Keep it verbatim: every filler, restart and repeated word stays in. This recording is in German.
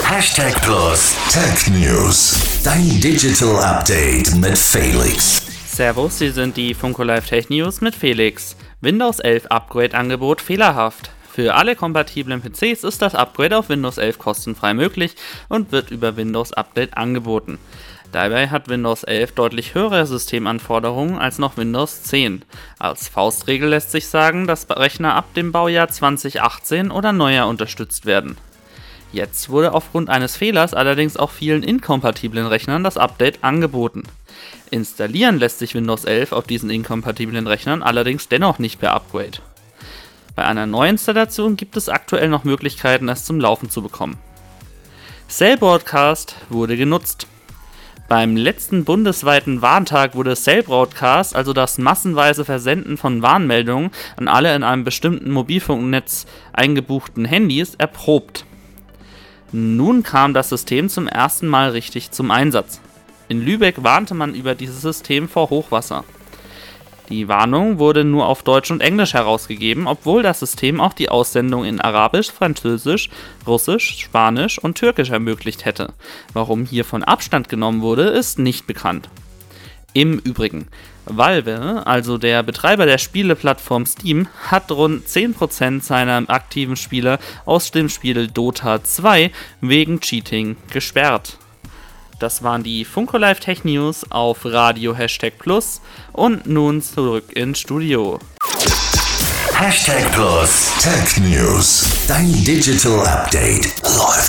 Hashtag Plus Tech News. Dein Digital Update mit Felix. Servus, Sie sind die Funko Live Tech News mit Felix. Windows elf Upgrade-Angebot fehlerhaft. Für alle kompatiblen P Cs ist das Upgrade auf Windows elf kostenfrei möglich und wird über Windows Update angeboten. Dabei hat Windows elf deutlich höhere Systemanforderungen als noch Windows zehn. Als Faustregel lässt sich sagen, dass Rechner ab dem Baujahr zwanzig achtzehn oder neuer unterstützt werden. Jetzt wurde aufgrund eines Fehlers allerdings auch vielen inkompatiblen Rechnern das Update angeboten. Installieren lässt sich Windows elf auf diesen inkompatiblen Rechnern allerdings dennoch nicht per Upgrade. Bei einer Neuinstallation gibt es aktuell noch Möglichkeiten, es zum Laufen zu bekommen. Cell Broadcast wurde genutzt. Beim letzten bundesweiten Warntag wurde Cell Broadcast, also das massenweise Versenden von Warnmeldungen an alle in einem bestimmten Mobilfunknetz eingebuchten Handys, erprobt. Nun kam das System zum ersten Mal richtig zum Einsatz. In Lübeck warnte man über dieses System vor Hochwasser. Die Warnung wurde nur auf Deutsch und Englisch herausgegeben, obwohl das System auch die Aussendung in Arabisch, Französisch, Russisch, Spanisch und Türkisch ermöglicht hätte. Warum hiervon Abstand genommen wurde, ist nicht bekannt. Im Übrigen, Valve, also der Betreiber der Spieleplattform Steam, hat rund zehn Prozent seiner aktiven Spieler aus dem Spiel Dota zwei wegen Cheating gesperrt. Das waren die Funko Live Tech News auf Radio Hashtag Plus und nun zurück ins Studio. Hashtag Plus Tech News. Dein Digital Update läuft.